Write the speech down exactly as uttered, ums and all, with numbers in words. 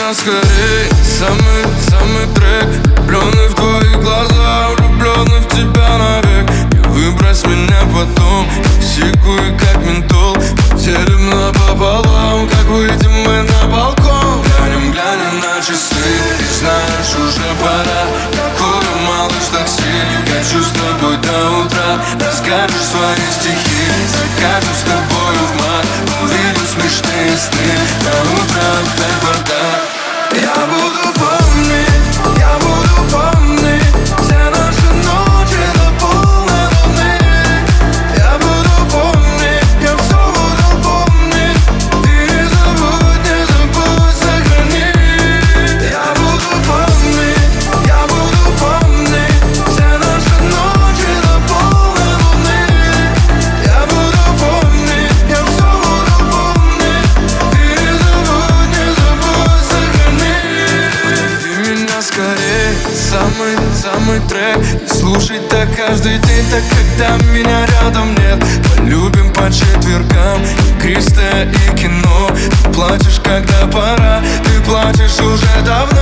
меня скорее. Самый, самый трек. Влюбленный в твои глаза, влюбленный в тебя навек. И выбрось меня потом, как сику и как ментол. Поделим напополам, как выйдем мы на балкон. Глянем, глянем на часы, и знаешь, уже пора. Какой малыш такси, не хочу с тобой до утра. Расскажешь свои стихи, закажем с тобою в мат. Увидим смешные сны, на утро опять бардак. Я буду помнить, я буду помнить все наши ночи до полной луны. Я буду помнить, я все буду помнить. Ты не забудь, не забудь, сохрани. Я буду помнить, я буду помнить все наши ночи до полной луны. Я буду помнить, я все буду помнить. Ты не забудь, не забудь, сохрани. Удиви меня скорее, самый, самый трек. И слушай так каждый день, так когда меня рядом нет. Полюбим по четвергам, игристое и кино. Ты плачешь, когда пора, ты плачешь уже давно.